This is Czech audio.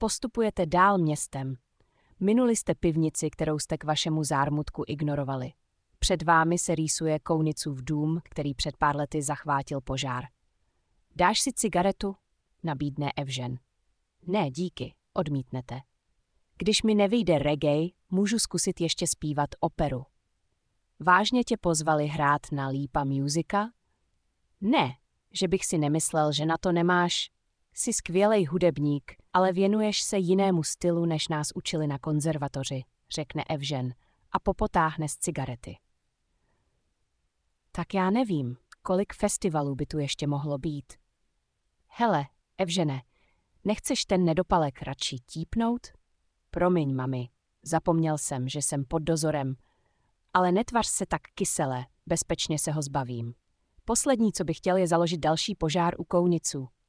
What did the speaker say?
Postupujete dál městem. Minuli jste pivnici, kterou jste k vašemu zármutku ignorovali. Před vámi se rýsuje Kounicův dům, který před pár lety zachvátil požár. Dáš si cigaretu? Nabídne Evžen. Ne, díky, odmítnete. Když mi nevyjde reggae, můžu zkusit ještě zpívat operu. Vážně tě pozvali hrát na Lípa Musica? Ne, že bych si nemyslel, že na to nemáš. Jsi skvělej hudebník, ale věnuješ se jinému stylu, než nás učili na konzervatoři, řekne Evžen a popotáhne z cigarety. Tak já nevím, kolik festivalů by tu ještě mohlo být. Hele, Evžene, nechceš ten nedopalek radši típnout? Promiň, mami, zapomněl jsem, že jsem pod dozorem, ale netvař se tak kysele, bezpečně se ho zbavím. Poslední, co bych chtěl, je založit další požár u Kouniců.